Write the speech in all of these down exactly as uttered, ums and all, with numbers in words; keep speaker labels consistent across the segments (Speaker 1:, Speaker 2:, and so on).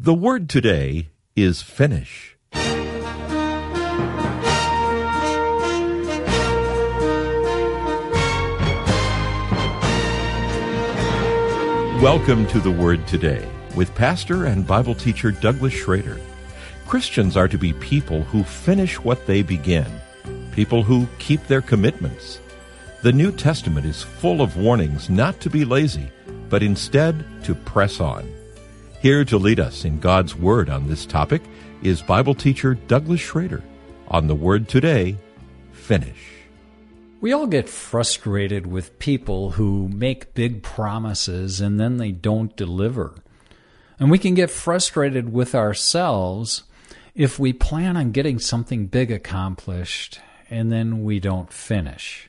Speaker 1: The word today is finish. Welcome to The Word Today with pastor and Bible teacher Douglas Schrader. Christians are to be people who finish what they begin, people who keep their commitments. The New Testament is full of warnings not to be lazy, but instead to press on. Here to lead us in God's Word on this topic is Bible teacher Douglas Schrader. On The Word Today, finish.
Speaker 2: We all get frustrated with people who make big promises and then they don't deliver. And we can get frustrated with ourselves if we plan on getting something big accomplished and then we don't finish.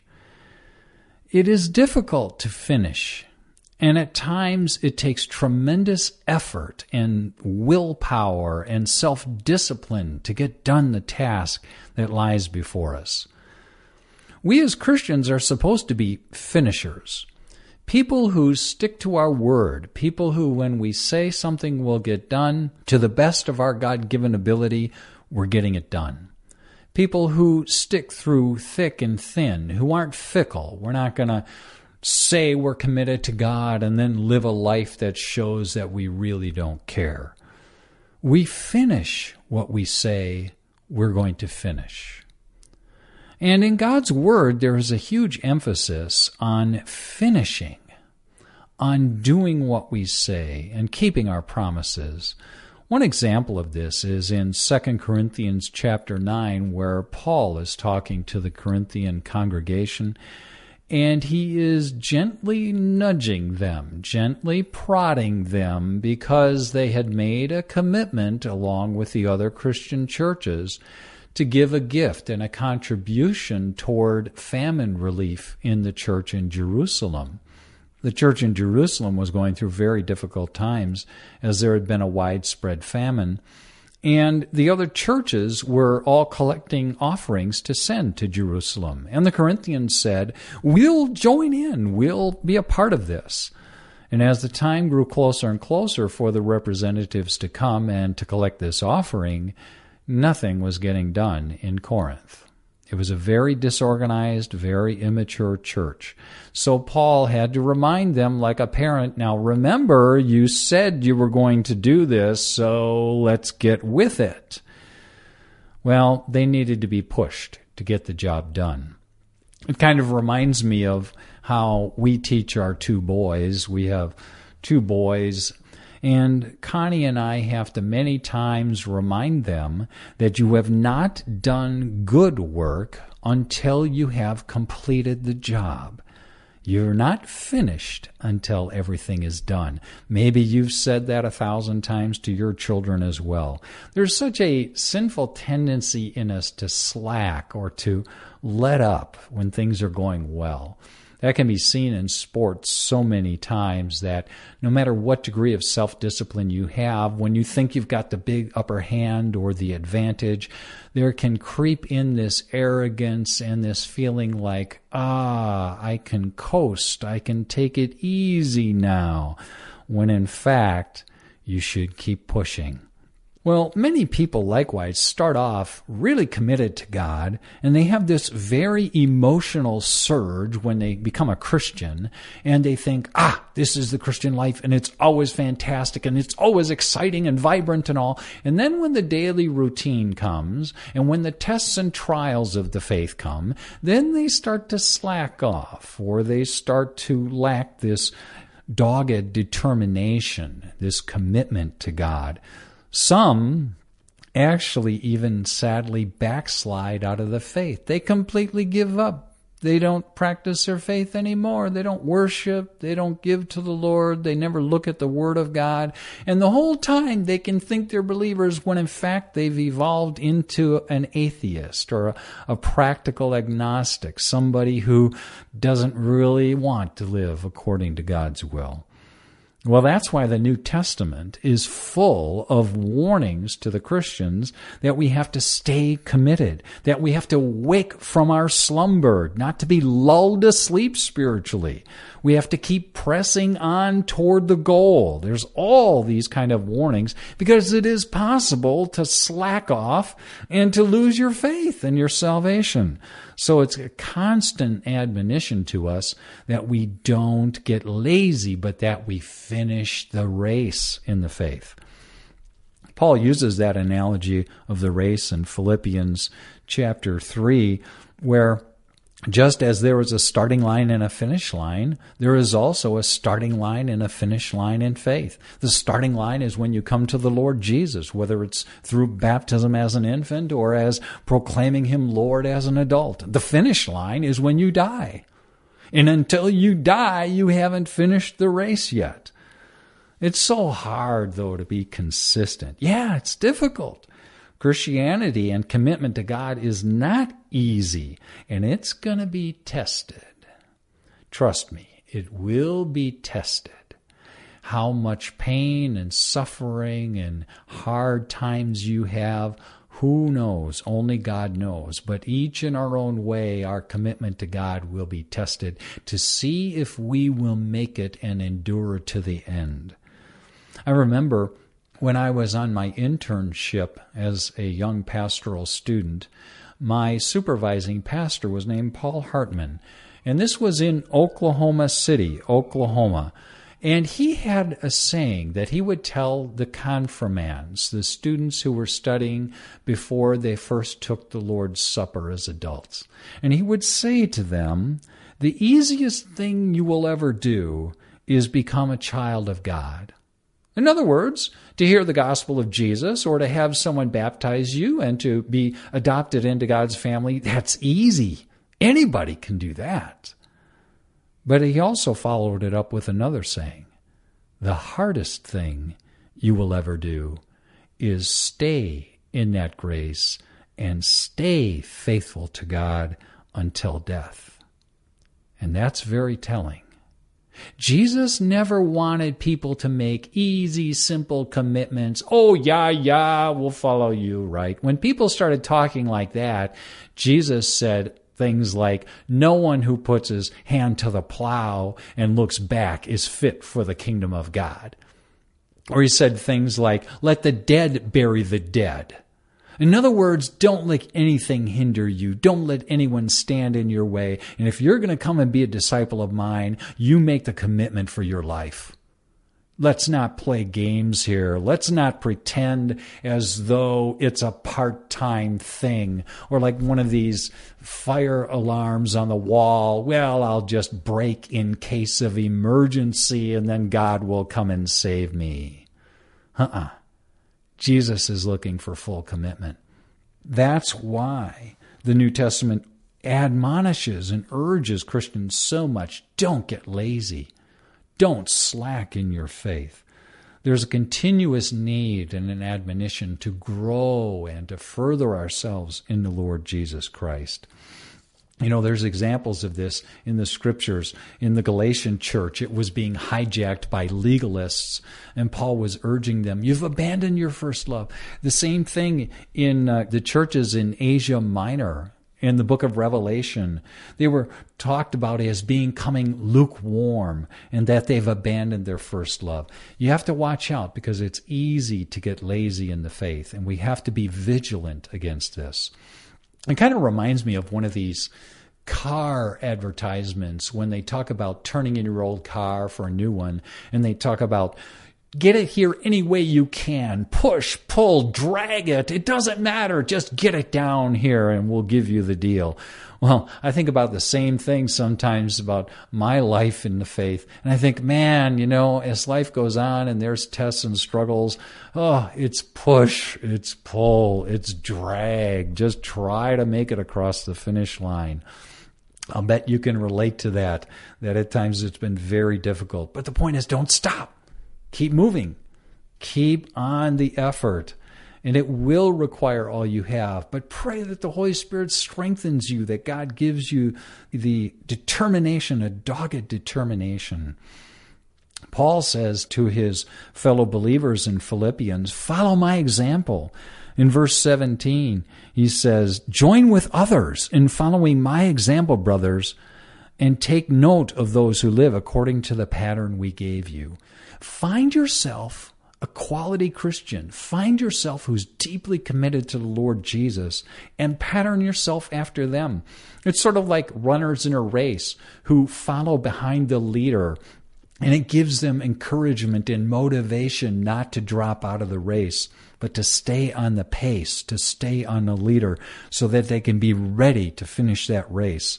Speaker 2: It is difficult to finish. And at times, it takes tremendous effort and willpower and self-discipline to get done the task that lies before us. We as Christians are supposed to be finishers, people who stick to our word, people who, when we say something will get done, to the best of our God-given ability, we're getting it done. People who stick through thick and thin, who aren't fickle. We're not going to say we're committed to God and then live a life that shows that we really don't care. We finish what we say we're going to finish. And in God's Word, there is a huge emphasis on finishing, on doing what we say and keeping our promises. One example of this is in Second Corinthians chapter nine, where Paul is talking to the Corinthian congregation, and he is gently nudging them, gently prodding them, because they had made a commitment along with the other Christian churches to give a gift and a contribution toward famine relief in the church in Jerusalem. The church in Jerusalem was going through very difficult times as there had been a widespread famine. And the other churches were all collecting offerings to send to Jerusalem. And the Corinthians said, we'll join in, we'll be a part of this. And as the time grew closer and closer for the representatives to come and to collect this offering, nothing was getting done in Corinth. It was a very disorganized, very immature church. So Paul had to remind them like a parent, now remember, you said you were going to do this, so let's get with it. Well, they needed to be pushed to get the job done. It kind of reminds me of how we teach our two boys. We have two boys, and Connie and I have to many times remind them that you have not done good work until you have completed the job. You're not finished until everything is done. Maybe you've said that a thousand times to your children as well. There's such a sinful tendency in us to slack or to let up when things are going well. That can be seen in sports so many times that no matter what degree of self-discipline you have, when you think you've got the big upper hand or the advantage, there can creep in this arrogance and this feeling like, ah, I can coast, I can take it easy now, when in fact, you should keep pushing. Well, many people likewise start off really committed to God, and they have this very emotional surge when they become a Christian, and they think, ah, this is the Christian life, and it's always fantastic, and it's always exciting and vibrant and all. And then when the daily routine comes, and when the tests and trials of the faith come, then they start to slack off, or they start to lack this dogged determination, this commitment to God. Some actually even sadly backslide out of the faith. They completely give up. They don't practice their faith anymore. They don't worship. They don't give to the Lord. They never look at the Word of God. And the whole time they can think they're believers when in fact they've evolved into an atheist or a, a practical agnostic, somebody who doesn't really want to live according to God's will. Well, that's why the New Testament is full of warnings to the Christians that we have to stay committed, that we have to wake from our slumber, not to be lulled asleep spiritually. We have to keep pressing on toward the goal. There's all these kind of warnings because it is possible to slack off and to lose your faith and your salvation. So it's a constant admonition to us that we don't get lazy, but that we finish the race in the faith. Paul uses that analogy of the race in Philippians chapter three, where just as there is a starting line and a finish line, there is also a starting line and a finish line in faith. The starting line is when you come to the Lord Jesus, whether it's through baptism as an infant or as proclaiming Him Lord as an adult. The finish line is when you die. And until you die, you haven't finished the race yet. It's so hard, though, to be consistent. Yeah, it's difficult. Christianity and commitment to God is not easy, and it's going to be tested. Trust me, it will be tested. How much pain and suffering and hard times you have, who knows? Only God knows. But each in our own way, our commitment to God will be tested to see if we will make it and endure to the end. I remember when I was on my internship as a young pastoral student, my supervising pastor was named Paul Hartman, and this was in Oklahoma City, Oklahoma. And he had a saying that he would tell the confirmands, the students who were studying before they first took the Lord's Supper as adults. And he would say to them, the easiest thing you will ever do is become a child of God. In other words, to hear the gospel of Jesus or to have someone baptize you and to be adopted into God's family, that's easy. Anybody can do that. But he also followed it up with another saying. The hardest thing you will ever do is stay in that grace and stay faithful to God until death. And that's very telling. Jesus never wanted people to make easy, simple commitments. Oh, yeah, yeah, we'll follow you, right? When people started talking like that, Jesus said things like, no one who puts his hand to the plow and looks back is fit for the kingdom of God. Or he said things like, let the dead bury the dead. In other words, don't let anything hinder you. Don't let anyone stand in your way. And if you're going to come and be a disciple of mine, you make the commitment for your life. Let's not play games here. Let's not pretend as though it's a part-time thing or like one of these fire alarms on the wall. Well, I'll just break in case of emergency and then God will come and save me. Uh-uh. Jesus is looking for full commitment. That's why the New Testament admonishes and urges Christians so much. Don't get lazy. Don't slack in your faith. There's a continuous need and an admonition to grow and to further ourselves in the Lord Jesus Christ. You know, there's examples of this in the Scriptures. In the Galatian church, it was being hijacked by legalists, and Paul was urging them, you've abandoned your first love. The same thing in uh, the churches in Asia Minor. In the book of Revelation, they were talked about as being coming lukewarm and that they've abandoned their first love. You have to watch out because it's easy to get lazy in the faith, and we have to be vigilant against this. It kind of reminds me of one of these car advertisements when they talk about turning in your old car for a new one, and they talk about get it here any way you can. Push, pull, drag it. It doesn't matter. Just get it down here and we'll give you the deal. Well, I think about the same thing sometimes about my life in the faith. And I think, man, you know, as life goes on and there's tests and struggles, oh, it's push, it's pull, it's drag. Just try to make it across the finish line. I'll bet you can relate to that, that at times it's been very difficult. But the point is, don't stop. Keep moving. Keep on the effort. And it will require all you have. But pray that the Holy Spirit strengthens you, that God gives you the determination, a dogged determination. Paul says to his fellow believers in Philippians, follow my example. In verse seventeen, he says, join with others in following my example, brothers, and take note of those who live according to the pattern we gave you. Find yourself a quality Christian. Find yourself who's deeply committed to the Lord Jesus and pattern yourself after them. It's sort of like runners in a race who follow behind the leader, and it gives them encouragement and motivation not to drop out of the race, but to stay on the pace, to stay on the leader so that they can be ready to finish that race.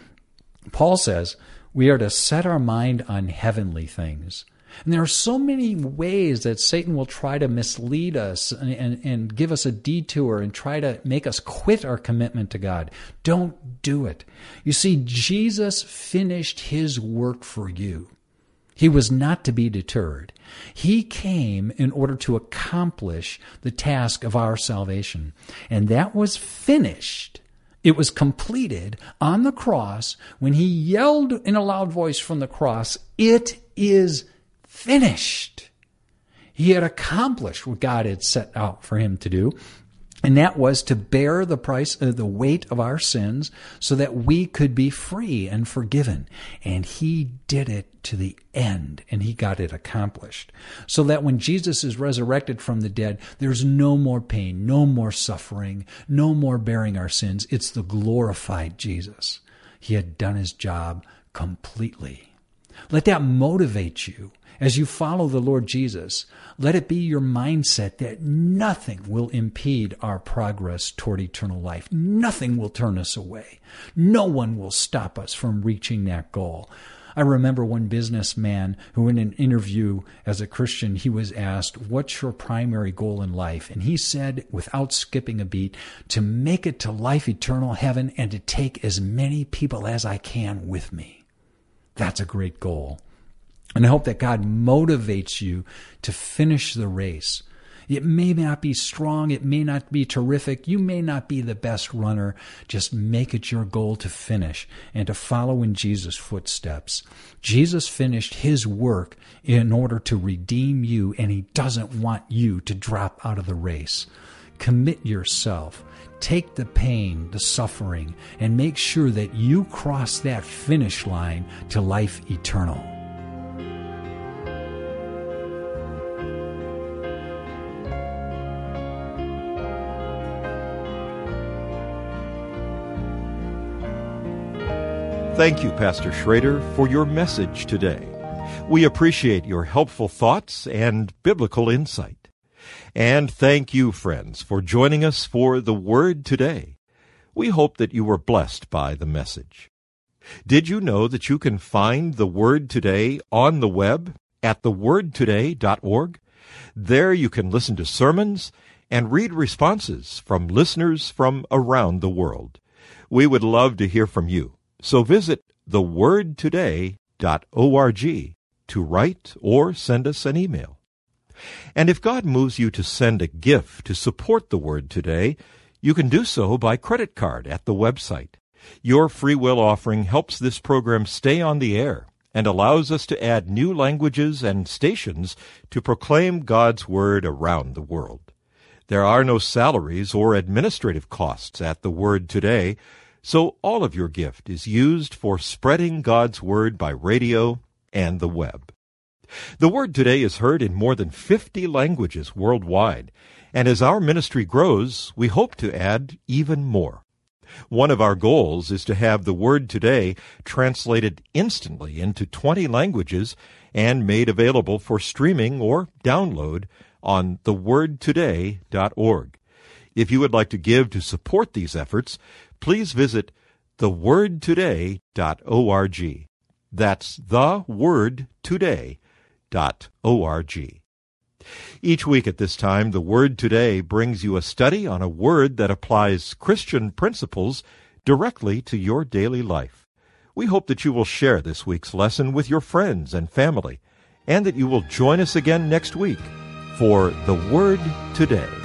Speaker 2: Paul says we are to set our mind on heavenly things. And there are so many ways that Satan will try to mislead us and, and, and give us a detour and try to make us quit our commitment to God. Don't do it. You see, Jesus finished his work for you. He was not to be deterred. He came in order to accomplish the task of our salvation. And that was finished. It was completed on the cross when he yelled in a loud voice from the cross, "It is finished." He had accomplished what God had set out for him to do, and that was to bear the price, uh, the weight of our sins so that we could be free and forgiven. And he did it to the end, and he got it accomplished. So that when Jesus is resurrected from the dead, there's no more pain, no more suffering, no more bearing our sins. It's the glorified Jesus. He had done his job completely. Let that motivate you. As you follow the Lord Jesus, let it be your mindset that nothing will impede our progress toward eternal life. Nothing will turn us away. No one will stop us from reaching that goal. I remember one businessman who in an interview as a Christian, he was asked, what's your primary goal in life? And he said, without skipping a beat, to make it to life eternal heaven and to take as many people as I can with me. That's a great goal. And I hope that God motivates you to finish the race. It may not be strong. It may not be terrific. You may not be the best runner. Just make it your goal to finish and to follow in Jesus' footsteps. Jesus finished his work in order to redeem you, and he doesn't want you to drop out of the race. Commit yourself. Take the pain, the suffering, and make sure that you cross that finish line to life eternal.
Speaker 1: Thank you, Pastor Schrader, for your message today. We appreciate your helpful thoughts and biblical insight. And thank you, friends, for joining us for The Word Today. We hope that you were blessed by the message. Did you know that you can find The Word Today on the web at the word today dot org? There you can listen to sermons and read responses from listeners from around the world. We would love to hear from you. So visit the word today dot org to write or send us an email. And if God moves you to send a gift to support the Word Today, you can do so by credit card at the website. Your free will offering helps this program stay on the air and allows us to add new languages and stations to proclaim God's Word around the world. There are no salaries or administrative costs at the Word Today, so all of your gift is used for spreading God's Word by radio and the web. The Word Today is heard in more than fifty languages worldwide, and as our ministry grows, we hope to add even more. One of our goals is to have the Word Today translated instantly into twenty languages and made available for streaming or download on the word today dot org. If you would like to give to support these efforts, please visit the word today dot org. That's the word today dot org. Each week at this time, The Word Today brings you a study on a word that applies Christian principles directly to your daily life. We hope that you will share this week's lesson with your friends and family, and that you will join us again next week for The Word Today.